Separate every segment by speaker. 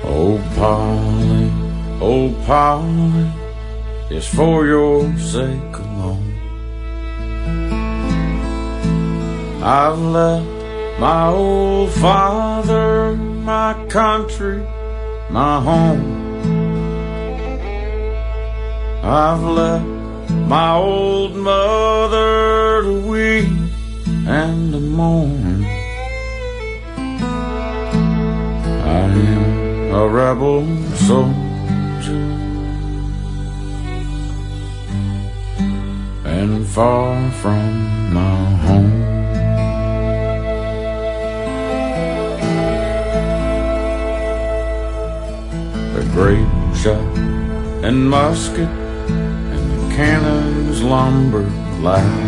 Speaker 1: Oh Polly, it's for your sake alone I've left my old father, my country, my home. I've left my old mother to weep and to mourn. I am a rebel soldier and far from my home. The grape shot and musket and the cannons lumbered loud.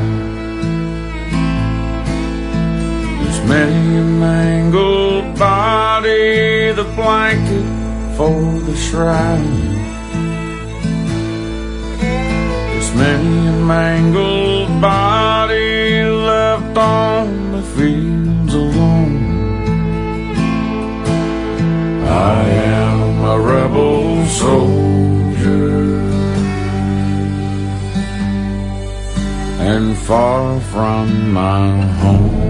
Speaker 1: There's many a mangled body, the blanket for the shroud. There's many a mangled body left on the fields alone. I am a rebel soldier and far from my home.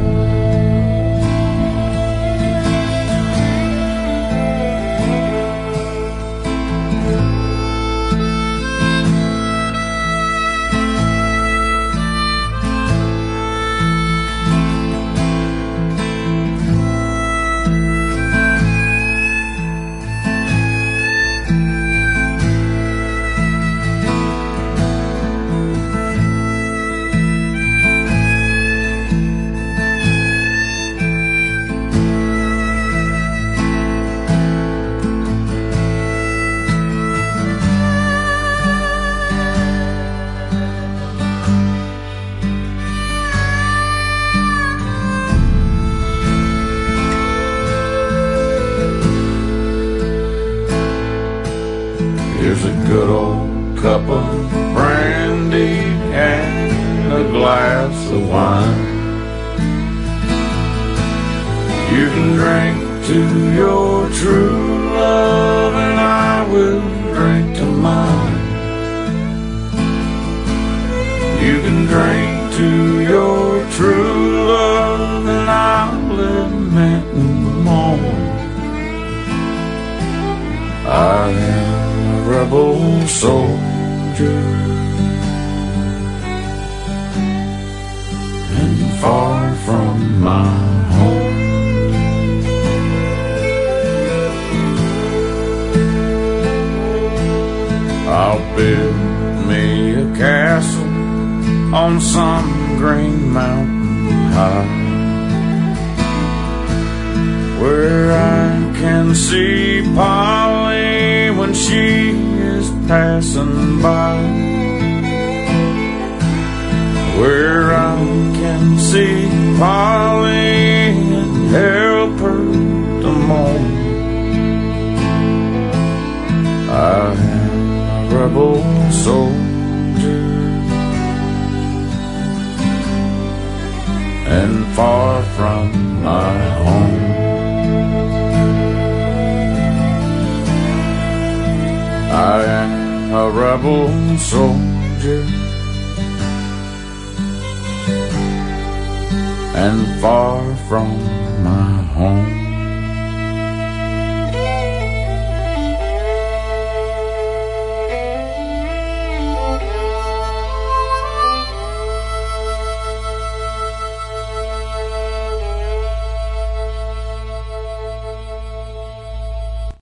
Speaker 1: Here's a good old cup of brandy and a glass of wine. You can drink to your true love and I will drink to mine. You can drink to your true love and I'll admit more. I am a rebel soldier and far from my home. I'll build me a castle on some green mountain high, where I can see Polly when she is passing by, where I can see Polly and help her to mourn. I am a rebel soldier and far from my home. I am a rebel soldier and far from my home.